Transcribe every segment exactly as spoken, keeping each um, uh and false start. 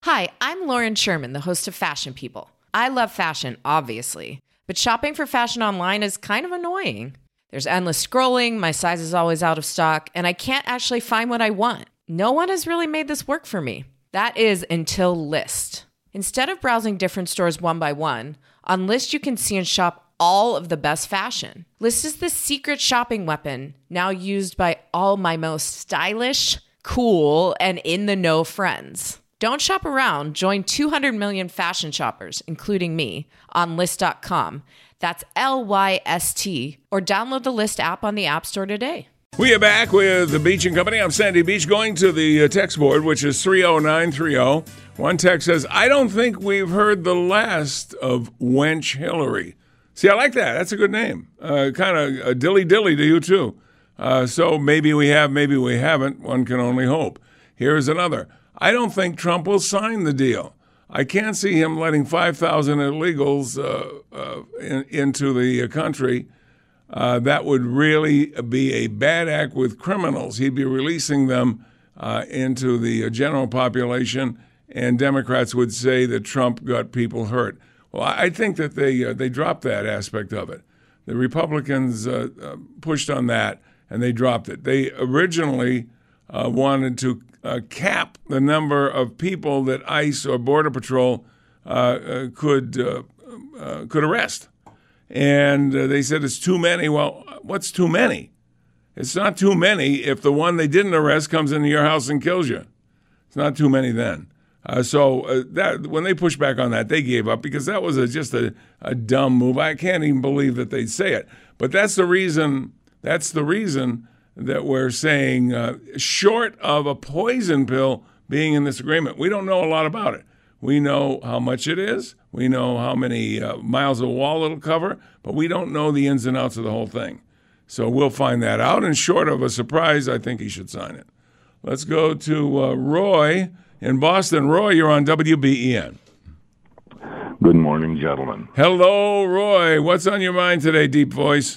Hi, I'm Lauren Sherman, the host of Fashion People. I love fashion, obviously, but shopping for fashion online is kind of annoying. There's endless scrolling, my size is always out of stock, and I can't actually find what I want. No one has really made this work for me. That is until Lyst. Instead of browsing different stores one by one, on Lyst you can see and shop all of the best fashion. Lyst is the secret shopping weapon, now used by all my most stylish, cool, and in-the-know friends. Don't shop around. Join two hundred million fashion shoppers, including me, on Lyst dot com. That's L Y S T. Or download the Lyst app on the App Store today. We are back with the Beach and Company. I'm Sandy Beach, going to the text board, which is three oh nine three oh. One text says, I don't think we've heard the last of Wench Hillary. See, I like that. That's a good name. Uh, kind of a dilly-dilly to you, too. Uh, so maybe we have, maybe we haven't. One can only hope. Here's another. I don't think Trump will sign the deal. I can't see him letting five thousand illegals uh, uh, in, into the country. Uh, that would really be a bad act with criminals. He'd be releasing them uh, into the general population, and Democrats would say that Trump got people hurt. Well, I think that they uh, they dropped that aspect of it. The Republicans uh, uh, pushed on that, and they dropped it. They originally uh, wanted to Uh, cap the number of people that ICE or Border Patrol uh, uh, could uh, uh, could arrest, and uh, they said it's too many. Well, what's too many? It's not too many if the one they didn't arrest comes into your house and kills you. It's not too many then. Uh, so uh, that when they pushed back on that, they gave up because that was a, just a, a dumb move. I can't even believe that they'd say it. But that's the reason. That's the reason. that we're saying, uh, short of a poison pill being in this agreement. We don't know a lot about it. We know how much it is. We know how many uh, miles of wall it'll cover, but we don't know the ins and outs of the whole thing. So we'll find that out, and short of a surprise, I think he should sign it. Let's go to uh, Roy in Boston. Roy, you're on W B E N. Good morning, gentlemen. Hello, Roy. What's on your mind today, deep voice?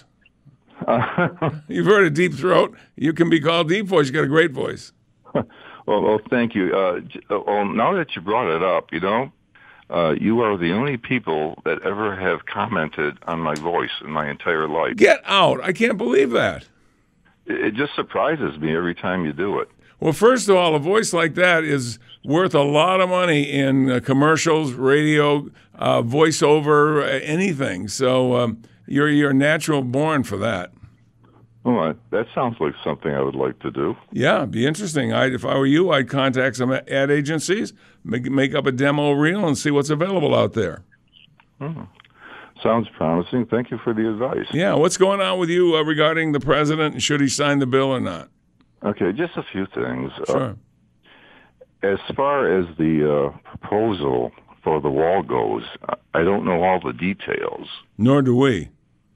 You've heard of Deep Throat. You can be called Deep Voice. You got a great voice. well, well, thank you. Uh, well, now that you brought it up, you know, uh, you are the only people that ever have commented on my voice in my entire life. Get out. I can't believe that. It, it just surprises me every time you do it. Well, first of all, a voice like that is worth a lot of money in uh, commercials, radio, uh, voiceover, uh, anything. So um, you're you're natural born for that. Well, that sounds like something I would like to do. Yeah, it'd be interesting. I, if I were you, I'd contact some ad agencies, make, make up a demo reel, and see what's available out there. Hmm. Sounds promising. Thank you for the advice. Yeah, what's going on with you uh, regarding the president, and should he sign the bill or not? Okay, just a few things. Sure. Uh, as far as the uh, proposal for the wall goes, I don't know all the details. Nor do we.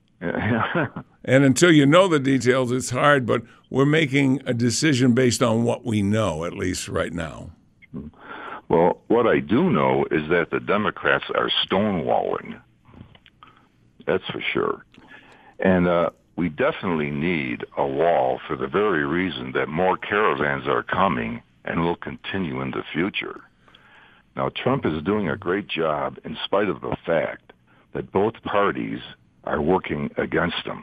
And until you know the details, it's hard, but we're making a decision based on what we know, at least right now. Well, what I do know is that the Democrats are stonewalling. That's for sure. And uh, we definitely need a wall for the very reason that more caravans are coming and will continue in the future. Now, Trump is doing a great job in spite of the fact that both parties are working against him.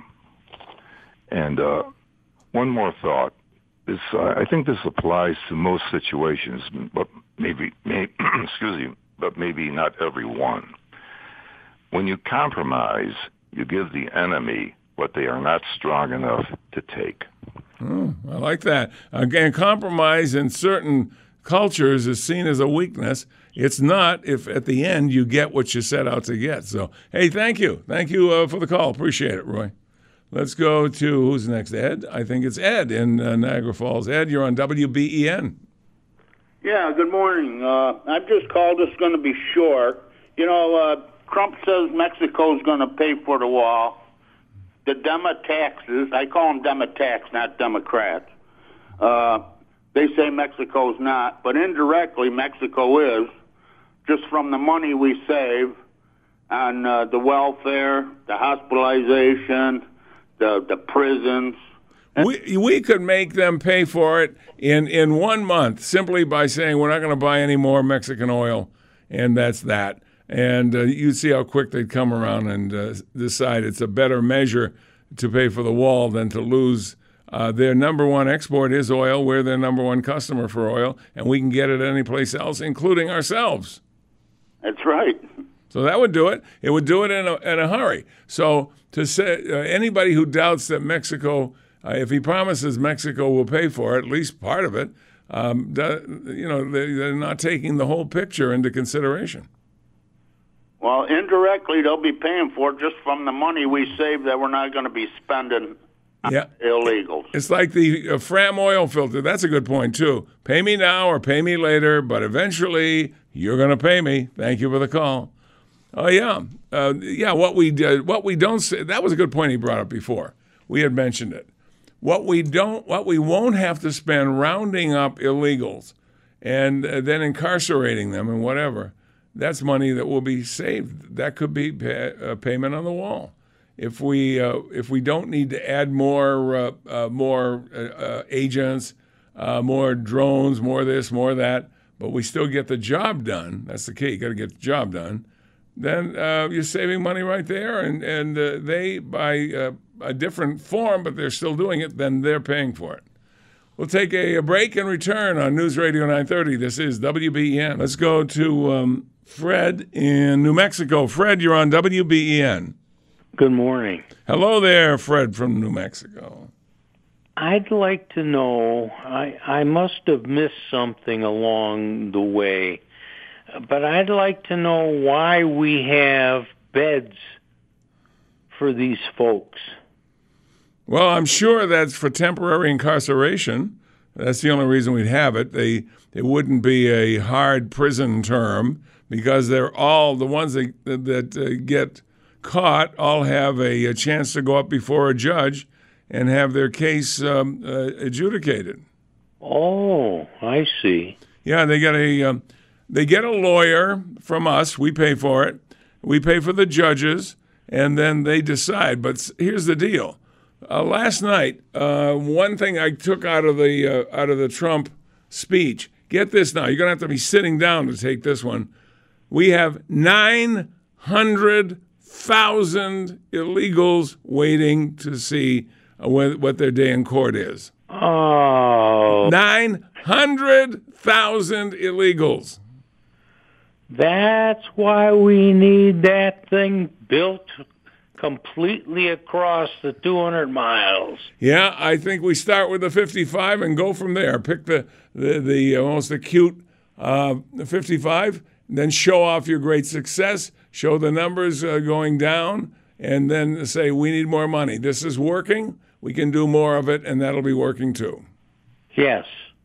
And uh, one more thought. This, uh, I think this applies to most situations, but maybe, maybe excuse me, but maybe not every one. When you compromise, you give the enemy what they are not strong enough to take. Oh, I like that. Again, compromise in certain cultures is seen as a weakness. It's not if at the end you get what you set out to get. So, hey, thank you. Thank you uh, for the call. Appreciate it, Roy. Let's go to, who's next? Ed? I think it's Ed in uh, Niagara Falls. Ed, you're on W B E N. Yeah, good morning. Uh, I've just called. It's going to be short. You know, uh, Trump says Mexico's going to pay for the wall. The Demo-taxes, I call them Demo-tax, not Democrats. Uh, they say Mexico's not, but indirectly Mexico is, just from the money we save on uh, the welfare, the hospitalization, the the prisons, we we could make them pay for it in, in one month simply by saying we're not going to buy any more Mexican oil, and that's that. And uh, you'd see how quick they'd come around and uh, decide it's a better measure to pay for the wall than to lose. Uh, their number one export is oil. We're their number one customer for oil, and we can get it any place else, including ourselves. That's right. So that would do it. It would do it in a, in a hurry. So to say uh, anybody who doubts that Mexico, uh, if he promises Mexico will pay for it, at least part of it, um, do, you know, they, they're not taking the whole picture into consideration. Well, indirectly, they'll be paying for it just from the money we save that we're not going to be spending on yeah. illegals. It's like the uh, Fram oil filter. That's a good point, too. Pay me now or pay me later, but eventually you're going to pay me. Thank you for the call. Oh, yeah. Uh, yeah, what we uh, what we don't say, that was a good point he brought up before. We had mentioned it. What we don't, what we won't have to spend rounding up illegals and uh, then incarcerating them and whatever, that's money that will be saved. That could be pay, uh, payment on the wall. If we uh, if we don't need to add more uh, uh, more uh, uh, agents, uh, more drones, more this, more that, but we still get the job done. That's the key. You got to get the job done. Then uh, you're saving money right there, and and uh, they by uh, a different form, but they're still doing it. Then they're paying for it. We'll take a, a break and return on News Radio nine thirty. This is W B E N. Let's go to um, Fred in New Mexico. Fred, you're on W B E N. Good morning. Hello there, Fred from New Mexico. I'd like to know, I, I must have missed something along the way, but I'd like to know why we have beds for these folks. Well, I'm sure that's for temporary incarceration. That's the only reason we'd have it. They it wouldn't be a hard prison term because they're all the ones that that uh, get caught all have a, a chance to go up before a judge and have their case um, uh, adjudicated. Oh, I see. Yeah, they get a um, they get a lawyer from us. We pay for it. We pay for the judges, and then they decide. But here's the deal. Uh, last night, uh, one thing I took out of the uh, out of the Trump speech. Get this now. You're going to have to be sitting down to take this one. We have nine hundred thousand illegals waiting to see uh, what, what their day in court is. Oh. nine hundred thousand illegals. That's why we need that thing built completely across the two hundred miles. Yeah, I think we start with the fifty-five and go from there. Pick the the, the uh, most acute uh, fifty-five, then show off your great success, show the numbers uh, going down, and then say, we need more money. This is working. We can do more of it, and that'll be working too. Yes,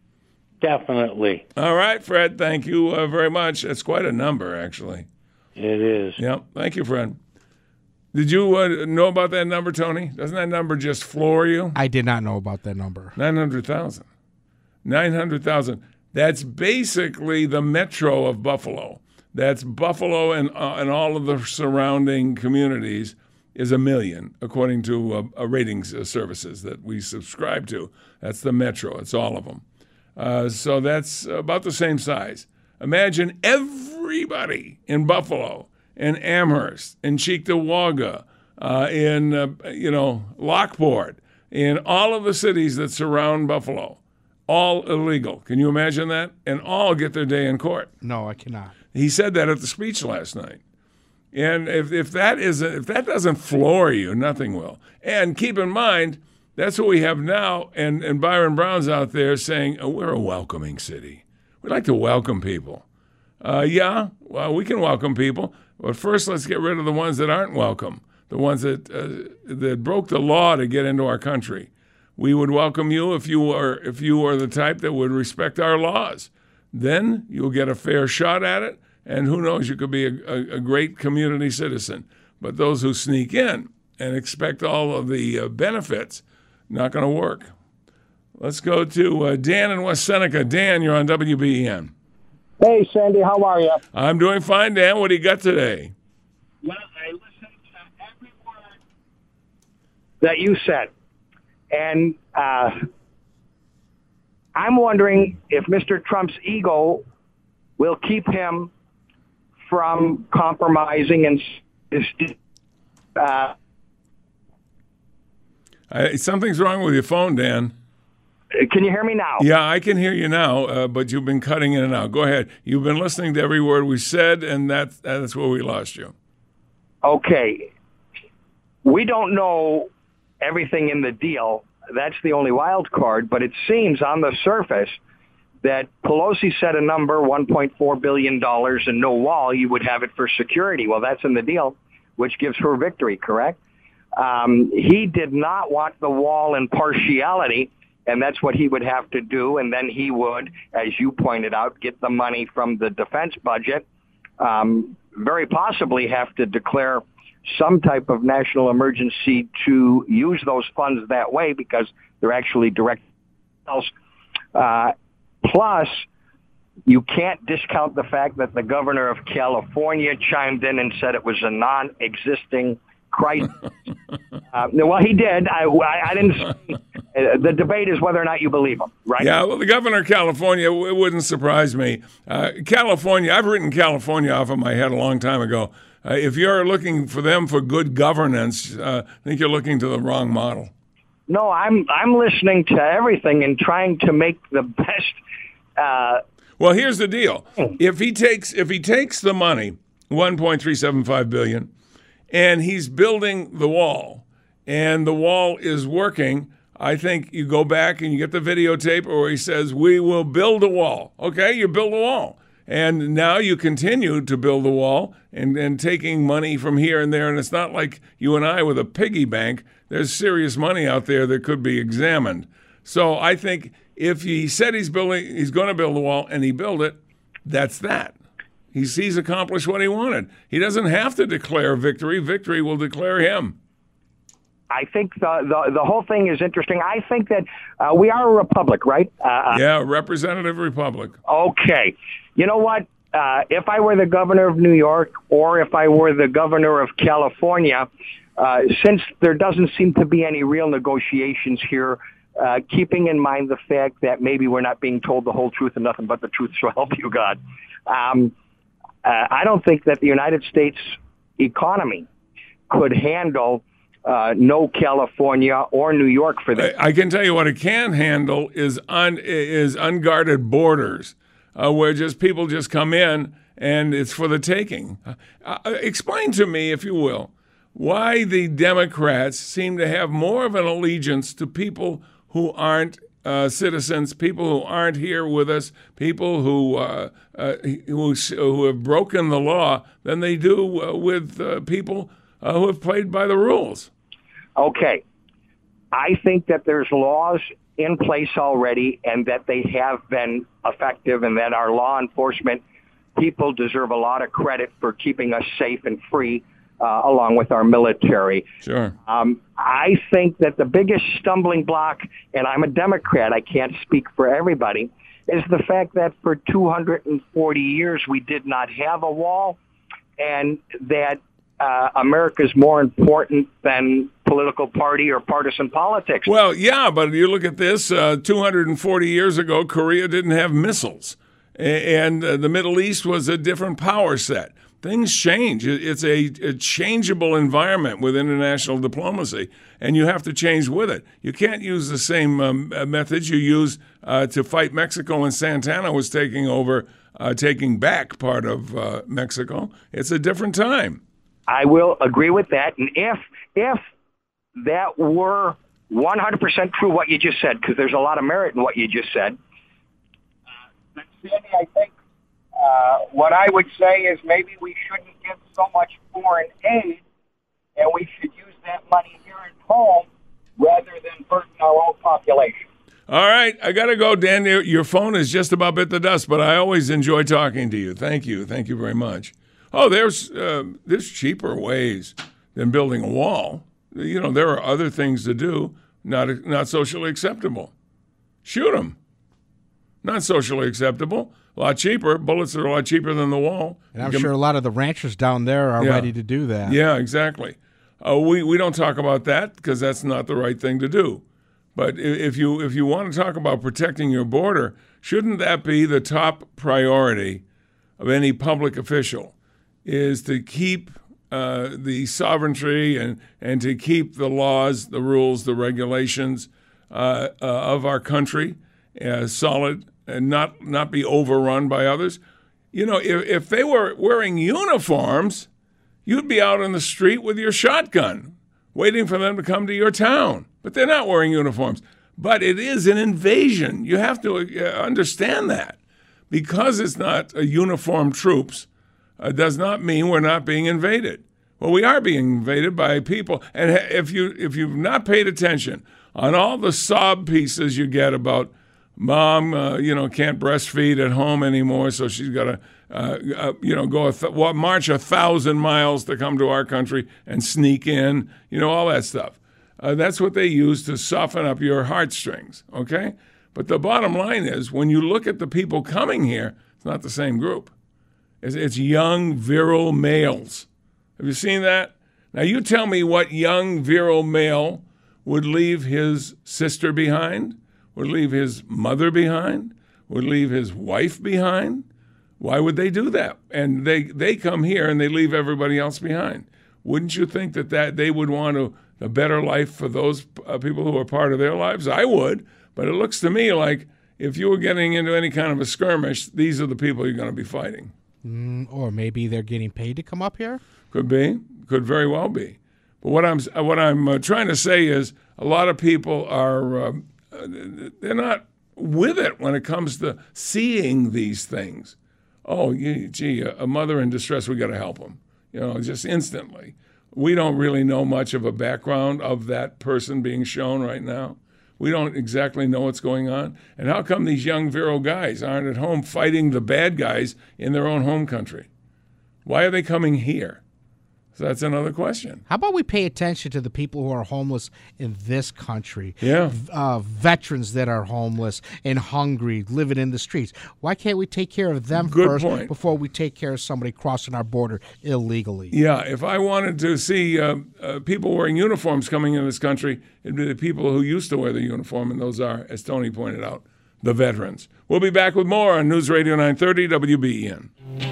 definitely. All right, Fred, thank you uh, very much. That's quite a number, actually. It is. Yeah, thank you, Fred. Did you uh, know about that number, Tony? Doesn't that number just floor you? I did not know about that number. nine hundred thousand. nine hundred thousand. That's basically the metro of Buffalo. That's Buffalo and uh, and all of the surrounding communities is a million, according to uh, uh, ratings uh, services that we subscribe to. That's the metro. It's all of them. Uh, so that's about the same size. Imagine everybody in Buffalo, in Amherst, in Cheektowaga, uh, in uh, you know Lockport, in all of the cities that surround Buffalo, all illegal. Can you imagine that? And all get their day in court. No, I cannot. He said that at the speech last night. And if if that isn't if that doesn't floor you, nothing will. And keep in mind, that's what we have now. And and Byron Brown's out there saying, oh, we're a welcoming city. We like to welcome people. Uh, yeah, well, we can welcome people. But first, let's get rid of the ones that aren't welcome, the ones that uh, that broke the law to get into our country. We would welcome you if you are if you are the type that would respect our laws. Then you'll get a fair shot at it, and who knows, you could be a, a, a great community citizen. But those who sneak in and expect all of the uh, benefits, not going to work. Let's go to uh, Dan in West Seneca. Dan, you're on W B E N. Hey, Sandy, how are you? I'm doing fine, Dan. What do you got today? Well, I listened to every word that you said. And uh, I'm wondering if Mister Trump's ego will keep him from compromising and uh, I, something's wrong with your phone, Dan. Can you hear me now? Yeah, I can hear you now, uh, but you've been cutting in and out. Go ahead. You've been listening to every word we said, and that's, that's where we lost you. Okay. We don't know everything in the deal. That's the only wild card, but it seems on the surface that Pelosi set a number, one point four billion dollars, and no wall, you would have it for security. Well, that's in the deal, which gives her victory, correct? Um, he did not want the wall in partiality, and that's what he would have to do, and then he would, as you pointed out, get the money from the defense budget, um, very possibly have to declare some type of national emergency to use those funds that way because they're actually direct. Uh, plus, you can't discount the fact that the governor of California chimed in and said it was a non-existing crisis. uh, well, he did. I, I, I didn't say. Uh, the debate is whether or not you believe him, right? Yeah, well, the governor of California, it wouldn't surprise me. Uh, California, I've written California off of my head a long time ago. Uh, if you're looking for them for good governance, uh, I think you're looking to the wrong model. No, I'm I'm listening to everything and trying to make the best. Uh, well, here's the deal: if he takes if he takes the money, one point three seven five billion, and he's building the wall, and the wall is working, I think you go back and you get the videotape where he says, "We will build a wall." Okay, you build a wall. And now you continue to build the wall and, and taking money from here and there. And it's not like you and I with a piggy bank. There's serious money out there that could be examined. So I think if he said he's building, he's going to build the wall and he built it, that's that. He's, he's accomplished what he wanted. He doesn't have to declare victory. Victory will declare him. I think the, the the whole thing is interesting. I think that uh, we are a republic, right? Uh, yeah, representative republic. Okay. You know what? Uh, if I were the governor of New York or if I were the governor of California, uh, since there doesn't seem to be any real negotiations here, uh, keeping in mind the fact that maybe we're not being told the whole truth and nothing but the truth, so help you God. Um, uh, I don't think that the United States economy could handle Uh, no California or New York for that. I, I can tell you what it can handle is un, is unguarded borders, uh, where just people just come in and it's for the taking. Uh, uh, explain to me, if you will, why the Democrats seem to have more of an allegiance to people who aren't uh, citizens, people who aren't here with us, people who uh, uh, who, who have broken the law, than they do uh, with uh, people Uh, who have played by the rules. Okay. I think that there's laws in place already and that they have been effective and that our law enforcement people deserve a lot of credit for keeping us safe and free uh, along with our military. Sure. Um, I think that the biggest stumbling block, and I'm a Democrat, I can't speak for everybody, is the fact that for two hundred forty years we did not have a wall and that Uh, America's more important than political party or partisan politics. Well, yeah, but you look at this, uh, two hundred forty years ago, Korea didn't have missiles, and uh, the Middle East was a different power set. Things change. It's a, a changeable environment with international diplomacy, and you have to change with it. You can't use the same um, methods you used uh, to fight Mexico when Santana was taking over, uh, taking back part of uh, Mexico. It's a different time. I will agree with that. And if if that were one hundred percent true what you just said, because there's a lot of merit in what you just said, uh, Sandy, I think uh, what I would say is maybe we shouldn't give so much foreign aid, and we should use that money here at home rather than burden our own population. All right, I got to go, Dan. Your phone is just about bit the dust, but I always enjoy talking to you. Thank you. Thank you very much. Oh, there's uh, there's cheaper ways than building a wall. You know, there are other things to do, not not socially acceptable. Shoot them. Not socially acceptable. A lot cheaper. Bullets are a lot cheaper than the wall. And I'm sure a lot of the ranchers down there are yeah. ready to do that. Yeah, exactly. Uh, we, we don't talk about that because that's not the right thing to do. But if you if you want to talk about protecting your border, shouldn't that be the top priority of any public official, is to keep uh, the sovereignty and, and to keep the laws, the rules, the regulations uh, uh, of our country uh, solid and not, not be overrun by others? You know, if, if they were wearing uniforms, you'd be out on the street with your shotgun waiting for them to come to your town. But they're not wearing uniforms. But it is an invasion. You have to understand that. Because it's not a uniformed troops, uh, does not mean we're not being invaded. Well, we are being invaded by people. And if, you, if you've not paid attention on all the sob pieces you get about mom, uh, you know, can't breastfeed at home anymore, so she's got to, uh, uh, you know, go a th- march a thousand miles to come to our country and sneak in, you know, all that stuff. Uh, that's what they use to soften up your heartstrings, okay? But the bottom line is, when you look at the people coming here, it's not the same group. It's, it's young, virile males. Have you seen that? Now, you tell me what young, virile male would leave his sister behind, would leave his mother behind, would leave his wife behind. Why would they do that? And they, they come here and they leave everybody else behind. Wouldn't you think that, that they would want to, a better life for those uh, people who are part of their lives? I would. But it looks to me like if you were getting into any kind of a skirmish, these are the people you're going to be fighting. Mm, or maybe they're getting paid to come up here? Could be. Could very well be. But what I'm what I'm uh, trying to say is a lot of people are uh, they're not with it when it comes to seeing these things. Oh, gee, a mother in distress, we got to help them. You know, just instantly. We don't really know much of a background of that person being shown right now. We don't exactly know what's going on. And how come these young virile guys aren't at home fighting the bad guys in their own home country? Why are they coming here? So that's another question. How about we pay attention to the people who are homeless in this country? Yeah. Uh, veterans that are homeless and hungry, living in the streets. Why can't we take care of them Good first point. before we take care of somebody crossing our border illegally? Yeah, if I wanted to see uh, uh, people wearing uniforms coming into this country, it'd be the people who used to wear the uniform, and those are, as Tony pointed out, the veterans. We'll be back with more on News Radio nine thirty W B E N.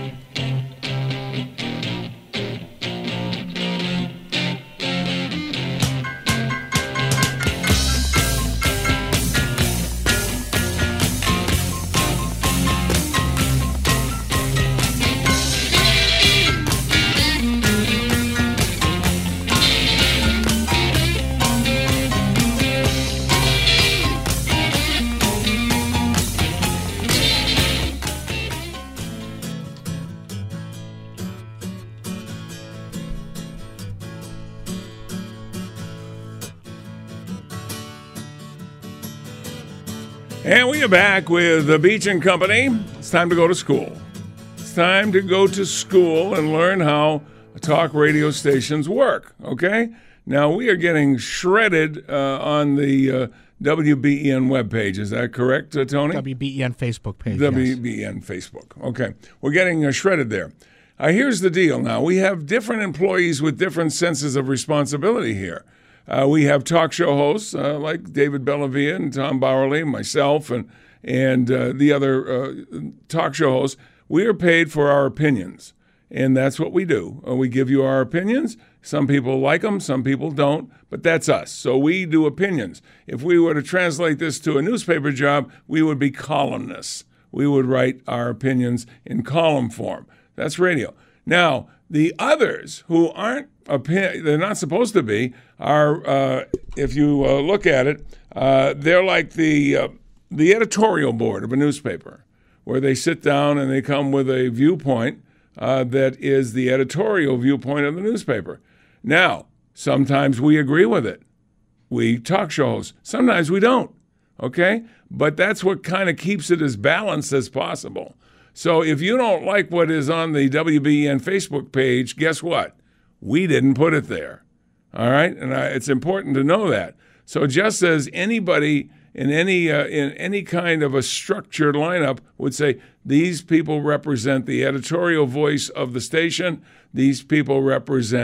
And we are back with the Beach and Company. It's time to go to school. It's time to go to school and learn how talk radio stations work, okay? Now, we are getting shredded uh, on the uh, W B E N webpage. Is that correct, uh, Tony? W B E N Facebook page, W B E N yes. Facebook. Okay. We're getting uh, shredded there. Uh, here's the deal now. We have different employees with different senses of responsibility here. Uh, we have talk show hosts uh, like David Bellavia and Tom Bowerly, myself, and and uh, the other uh, talk show hosts. We are paid for our opinions, and that's what we do. Uh, we give you our opinions. Some people like them, some people don't, but that's us. So we do opinions. If we were to translate this to a newspaper job, we would be columnists. We would write our opinions in column form. That's radio. Now, the others who aren't, they're not supposed to be, are, uh, if you uh, look at it, uh, they're like the uh, the editorial board of a newspaper, where they sit down and they come with a viewpoint uh, that is the editorial viewpoint of the newspaper. Now, sometimes we agree with it. We talk show hosts. Sometimes we don't, okay? But that's what kind of keeps it as balanced as possible. So if you don't like what is on the W B E N Facebook page, guess what? We didn't put it there, all right? And I, it's important to know that. So just as anybody in any uh, in any kind of a structured lineup would say, these people represent the editorial voice of the station, these people represent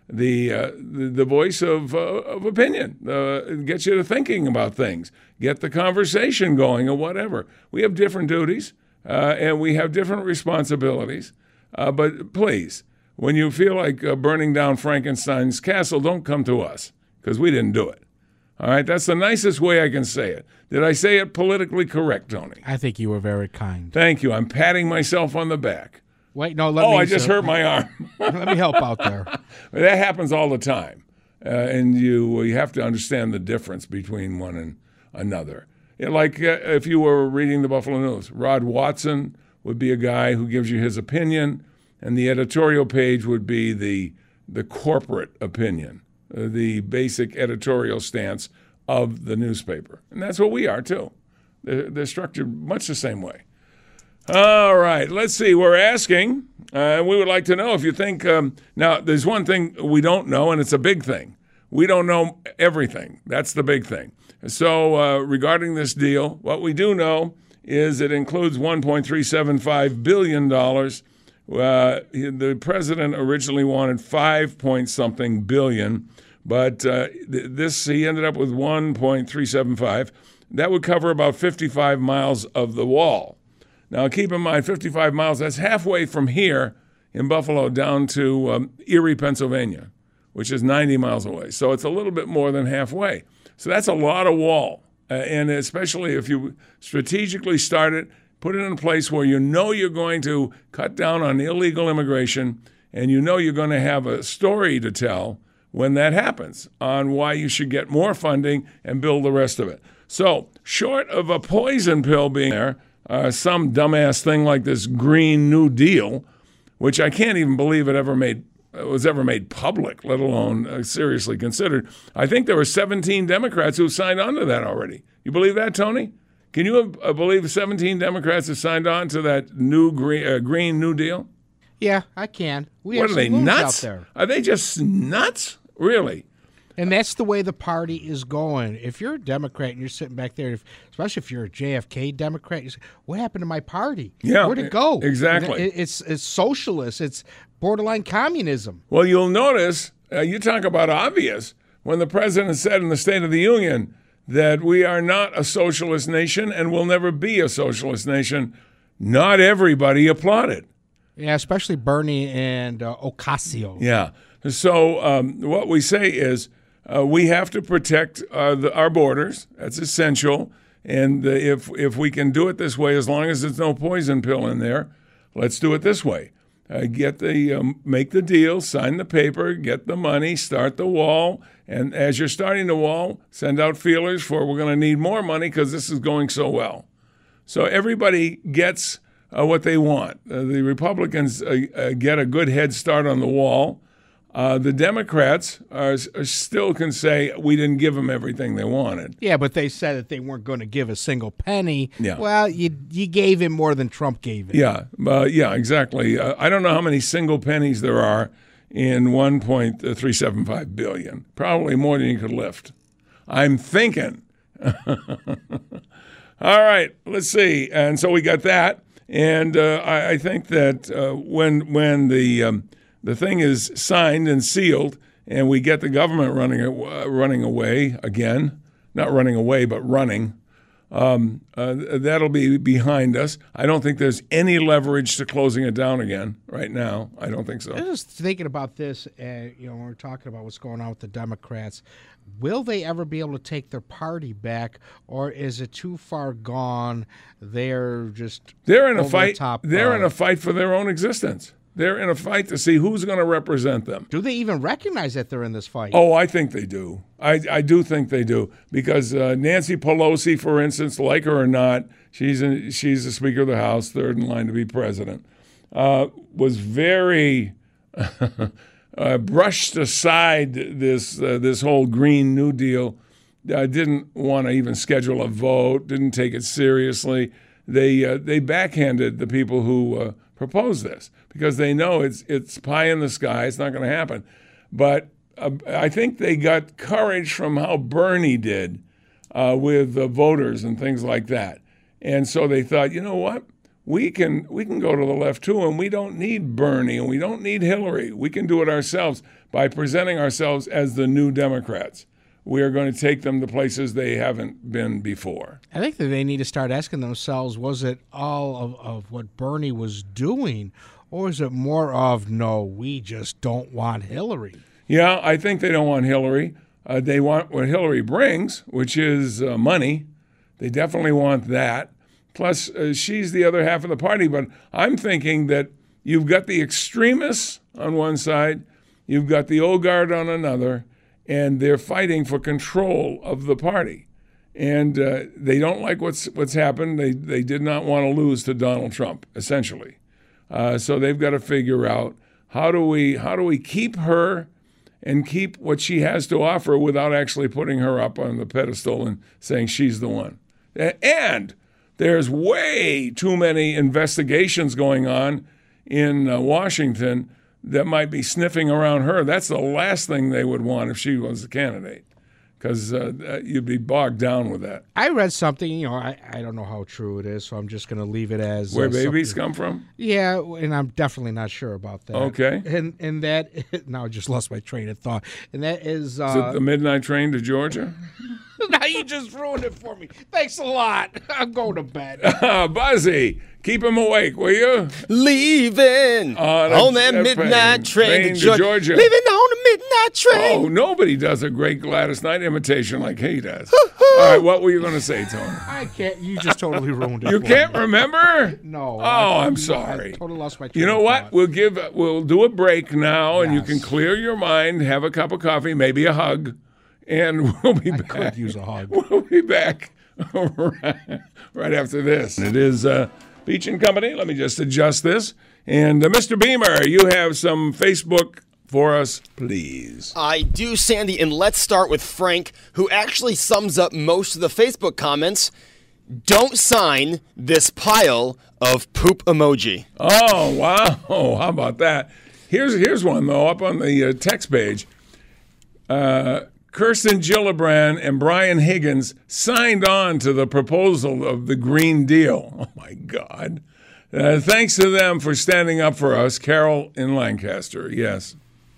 the uh, the, the voice of uh, of opinion, uh, get you to thinking about things, get the conversation going, or whatever. We have different duties uh, and we have different responsibilities. Uh, but please, when you feel like uh, burning down Frankenstein's castle, don't come to us because we didn't do it. All right, that's the nicest way I can say it. Did I say it politically correct, Tony? I think you were very kind. Thank you. I'm patting myself on the back. Wait, no, let oh, me. I just uh, hurt my arm. Let me help out there. That happens all the time, uh, and you you have to understand the difference between one and another. You know, like uh, if you were reading the Buffalo News, Rod Watson would be a guy who gives you his opinion, and the editorial page would be the the corporate opinion, uh, the basic editorial stance of the newspaper, and that's what we are too. They're, they're structured much the same way. All right, let's see. We're asking, uh, we would like to know if you think, um, now there's one thing we don't know, and it's a big thing. We don't know everything. That's the big thing. So uh, regarding this deal, what we do know is it includes one point three seven five billion dollars. Uh, the president originally wanted five point something billion, but uh, th- this he ended up with one point three seven five. That would cover about fifty-five miles of the wall. Now, keep in mind, fifty-five miles, that's halfway from here in Buffalo down to um, Erie, Pennsylvania, which is ninety miles away. So it's a little bit more than halfway. So that's a lot of wall. Uh, and especially if you strategically start it, put it in a place where you know you're going to cut down on illegal immigration and you know you're going to have a story to tell when that happens on why you should get more funding and build the rest of it. So short of a poison pill being there, Uh, some dumbass thing like this Green New Deal, which I can't even believe it ever made was ever made public, let alone uh, seriously considered. I think there were seventeen Democrats who signed on to that already. You believe that, Tony? Can you uh, believe seventeen Democrats have signed on to that new Green, uh, Green New Deal? Yeah, I can. We what have are they, some loons nuts? out there. Are they just nuts? Really? And that's the way the party is going. If you're a Democrat and you're sitting back there, if, especially if you're a J F K Democrat, you say, what happened to my party? Yeah, Where'd it go? exactly. It, it's, it's socialist. It's borderline communism. Well, you'll notice, uh, you talk about obvious, when the president said in the State of the Union that we are not a socialist nation and will never be a socialist nation, not everybody applauded. Yeah, especially Bernie and uh, Ocasio. Yeah. So um, what we say is uh, we have to protect uh, the, our borders. That's essential. And uh, if if we can do it this way, as long as there's no poison pill in there, let's do it this way. Uh, get the um, make the deal, sign the paper, get the money, start the wall. And as you're starting the wall, send out feelers for we're going to need more money because this is going so well. So everybody gets uh, what they want. Uh, the Republicans uh, uh, get a good head start on the wall. Uh, the Democrats are, are still can say we didn't give them everything they wanted. Yeah, but they said that they weren't going to give a single penny. Yeah. Well, you you gave him more than Trump gave him. Yeah, uh, yeah, exactly. Uh, I don't know how many single pennies there are in one point three seven five billion. Probably more than you could lift. I'm thinking. All right, let's see. And so we got that. And uh, I, I think that uh, when when the um, the thing is signed and sealed, and we get the government running uh, running away again, not running away, but running, um, uh, that'll be behind us. I don't think there's any leverage to closing it down again right now. I don't think so. I was just thinking about this, uh, you know, when we're talking about what's going on with the Democrats. Will they ever be able to take their party back, or is it too far gone? They're just they're in a over fight. the top, they're uh, in a fight for their own existence. They're in a fight to see who's going to represent them. Do they even recognize that they're in this fight? Oh, I think they do. I, I do think they do because uh, Nancy Pelosi, for instance, like her or not, she's a, she's the Speaker of the House, third in line to be president, uh, was very uh, brushed aside this uh, this whole Green New Deal. Uh, didn't want to even schedule a vote. Didn't take it seriously. They uh, they backhanded the people who uh, proposed this because they know it's it's pie in the sky. It's not going to happen. But uh, I think they got courage from how Bernie did uh, with the voters and things like that. And so they thought, you know what? we can we can go to the left too, and we don't need Bernie and we don't need Hillary. We can do it ourselves by presenting ourselves as the new Democrats. We are going to take them to places they haven't been before. I think that they need to start asking themselves, was it all of, of what Bernie was doing, or is it more of, no, we just don't want Hillary? Yeah, I think they don't want Hillary. Uh, they want what Hillary brings, which is uh, money. They definitely want that. Plus, uh, she's the other half of the party. But I'm thinking that you've got the extremists on one side, you've got the old guard on another, and they're fighting for control of the party. And uh, they don't like what's what's happened. They they did not want to lose to Donald Trump, essentially. Uh, so they've got to figure out how do we how do we keep her and keep what she has to offer without actually putting her up on the pedestal and saying she's the one. And there's way too many investigations going on in uh, Washington that might be sniffing around her. That's the last thing they would want if she was the candidate, because uh, you'd be bogged down with that. I read something, you know, I, I don't know how true it is, so I'm just going to leave it as... Where uh, babies something. come from? Yeah, and I'm definitely not sure about that. Okay. And and that... Now I just lost my train of thought. And that is... Uh, Is it the midnight train to Georgia? Now you just ruined it for me. Thanks a lot. I'm going to bed. Buzzy, keep him awake, will you? Leaving on, on that midnight train, train to, to Georgia. Georgia. Leaving on the midnight train. Oh, nobody does a great Gladys Knight imitation like he does. All right, what were you going to say, Tony? I can't. You just totally ruined it. You for can't me. remember? No. Oh, I, I'm I, sorry. I totally lost my train You know of what? thought. We'll give. We'll do a break now, and you Yes. can clear your mind, have a cup of coffee, maybe a hug, and we'll be I back. could use a hug. We'll be back right, right after this. It is uh, Beach and Company. Let me just adjust this. And uh, Mister Beamer, you have some Facebook for us, please. I do, Sandy, and let's start with Frank, who actually sums up most of the Facebook comments. Don't sign this pile of poop emoji. Oh, wow. How about that? Here's here's one, though, up on the uh, text page. Uh, Kirsten Gillibrand and Brian Higgins signed on to the proposal of the Green Deal. Oh, my God. Uh, thanks to them for standing up for us. Carol in Lancaster. Yes.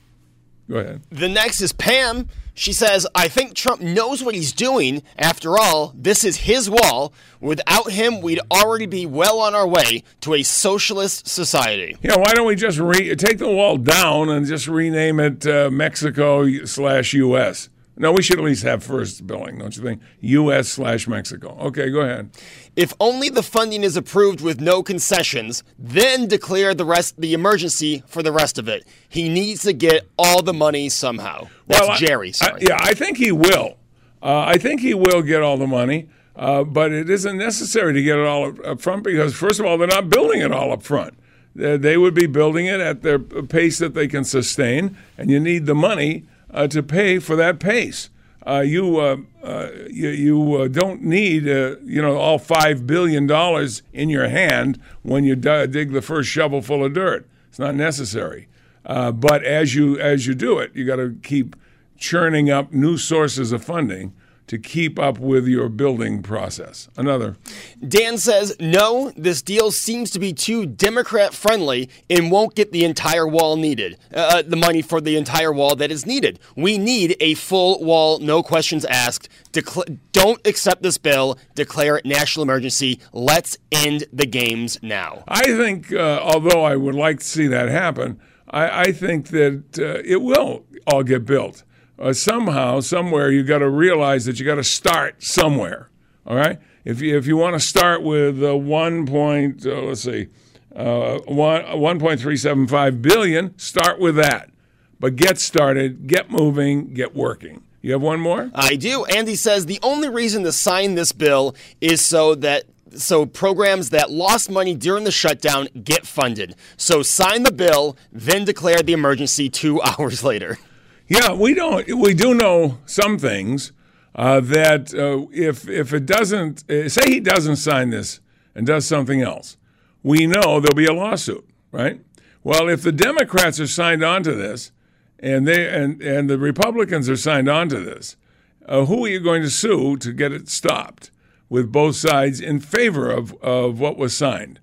Go ahead. The next is Pam. She says, I think Trump knows what he's doing. After all, this is his wall. Without him, we'd already be well on our way to a socialist society. Yeah, why don't we just re- take the wall down and just rename it uh, Mexico slash U S? No, we should at least have first billing, don't you think? U S slash Mexico. Okay, go ahead. If only the funding is approved with no concessions, then declare the rest the emergency for the rest of it. He needs to get all the money somehow. That's Well, I- Jerry, sorry. I, yeah, I think he will. Uh, I think he will get all the money, uh, but it isn't necessary to get it all up, up front because, first of all, they're not building it all up front. They, they would be building it at their pace that they can sustain, and you need the money uh, to pay for that pace. Uh, you uh, uh, you, you uh, don't need uh, you know all five billion dollars in your hand when you d- dig the first shovel full of dirt. It's not necessary. Uh, but as you as you do it, you got to keep churning up new sources of funding to keep up with your building process. Another. Dan says, no, this deal seems to be too Democrat-friendly and won't get the entire wall needed, uh, the money for the entire wall that is needed. We need a full wall, no questions asked. Decla- don't accept this bill. Declare it national emergency. Let's end the games now. I think, uh, although I would like to see that happen, I, I think that uh, it will all get built. Uh, somehow, somewhere, you got to realize that you got to start somewhere. All right. If you if you want to start with uh, one point, uh, let's see, uh, one one point three seven five billion, start with that. But get started, get moving, get working. You have one more? I do. Andy says the only reason to sign this bill is so that so programs that lost money during the shutdown get funded. So sign the bill, then declare the emergency two hours later. Yeah, we don't. We do know some things uh, that uh, if if it doesn't, uh, say he doesn't sign this and does something else, we know there'll be a lawsuit, right? Well, if the Democrats are signed on to this, and they and, and the Republicans are signed on to this, uh, who are you going to sue to get it stopped? With both sides in favor of of what was signed.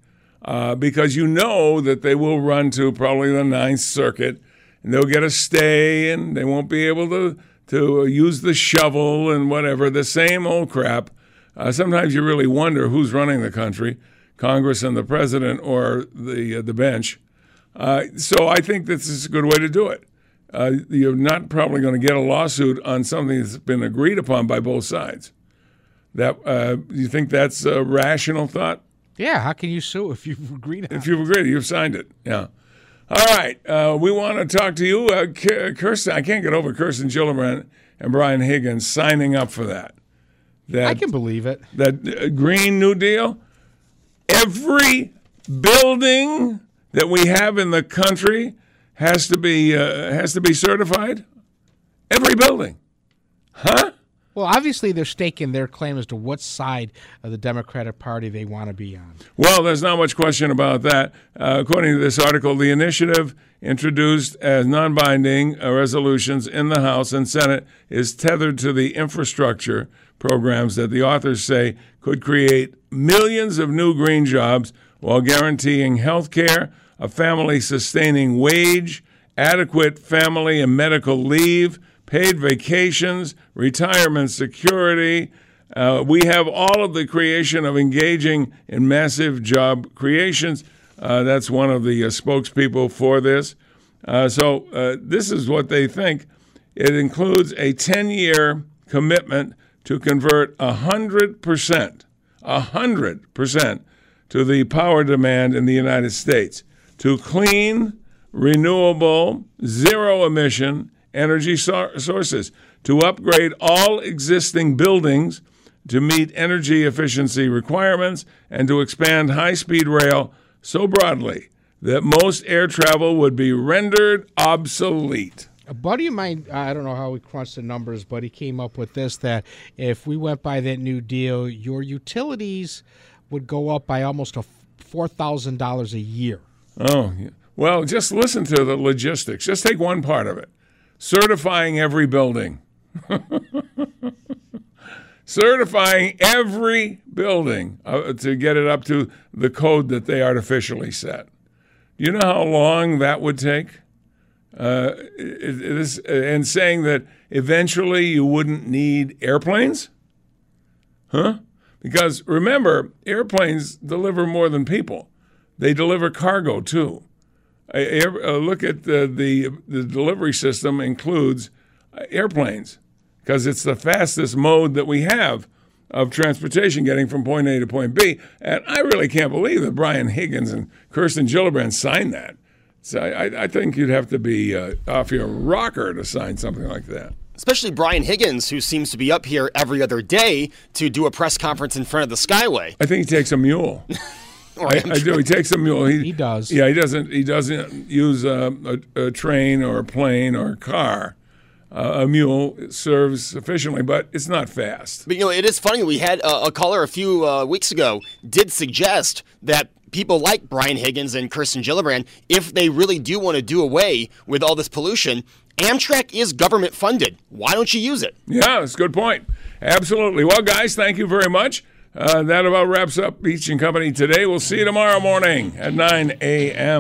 uh, because you know that they will run to probably the Ninth Circuit, and they'll get a stay, and they won't be able to, to use the shovel and whatever, the same old crap. Uh, sometimes you really wonder who's running the country, Congress and the president or the, uh, the bench. Uh, so I think this is a good way to do it. Uh, you're not probably going to get a lawsuit on something that's been agreed upon by both sides. That uh, you think that's a rational thought? Yeah, how can you sue if you've agreed on it? If you've agreed, you've signed it. Yeah. All right. Uh, we want to talk to you. Uh, Kirsten, I can't get over Kirsten Gillibrand and Brian Higgins signing up for that. that I can believe it. That uh, Green New Deal. Every building that we have in the country has to be uh, has to be certified. Every building, huh? Well, obviously they're staking their claim as to what side of the Democratic Party they want to be on. Well, there's not much question about that. Uh, according to this article, the initiative introduced as non-binding uh, resolutions in the House and Senate is tethered to the infrastructure programs that the authors say could create millions of new green jobs while guaranteeing health care, a family-sustaining wage, adequate family and medical leave, paid vacations, retirement security. Uh, we have all of the creation of engaging in massive job creations. Uh, that's one of the uh, spokespeople for this. Uh, so uh, this is what they think. It includes a ten-year commitment to convert one hundred percent, one hundred percent to the power demand in the United States, to clean, renewable, zero-emission energy so- sources, to upgrade all existing buildings to meet energy efficiency requirements, and to expand high-speed rail so broadly that most air travel would be rendered obsolete. A buddy of mine, I don't know how he crunched the numbers, but he came up with this, that if we went by that New Deal, your utilities would go up by almost a four thousand dollars a year. Oh, yeah. Well, just listen to the logistics. Just take one part of it. Certifying every building. Certifying every building uh, to get it up to the code that they artificially set. You know how long that would take? Uh, it, it is, and saying that eventually you wouldn't need airplanes? Huh? Because remember, airplanes deliver more than people. They deliver cargo, too. Uh, look at the, the the delivery system includes airplanes because it's the fastest mode that we have of transportation getting from point A to point B. And I really can't believe that Brian Higgins and Kirsten Gillibrand signed that. So I, I think you'd have to be uh, off your rocker to sign something like that. Especially Brian Higgins, who seems to be up here every other day to do a press conference in front of the Skyway. I think he takes a mule. I, I do. He takes a mule. He, he does. Yeah, he doesn't. He doesn't use a, a, a train or a plane or a car. Uh, a mule serves sufficiently, but it's not fast. But you know, it is funny. We had a, a caller a few uh, weeks ago did suggest that people like Brian Higgins and Kirsten Gillibrand, if they really do want to do away with all this pollution, Amtrak is government funded. Why don't you use it? Yeah, that's a good point. Absolutely. Well, guys, thank you very much. Uh, that about wraps up Beach and Company today. We'll see you tomorrow morning at nine a.m.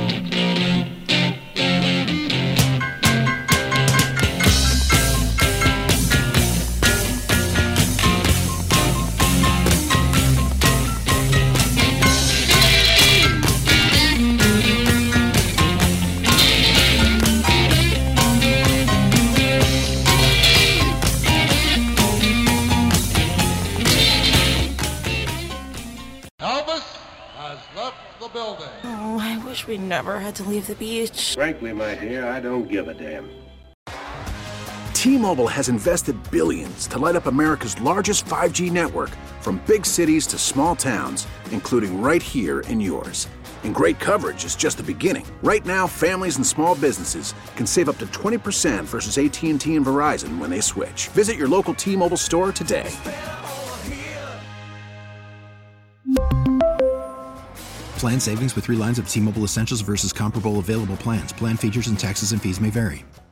We never had to leave the beach. Frankly, my dear, I don't give a damn. T-Mobile has invested billions to light up America's largest five G network, from big cities to small towns, including right here in yours. And great coverage is just the beginning. Right now, families and small businesses can save up to twenty percent versus A T and T and Verizon when they switch. Visit your local T-Mobile store today. Plan savings with three lines of T-Mobile Essentials versus comparable available plans. Plan features and taxes and fees may vary.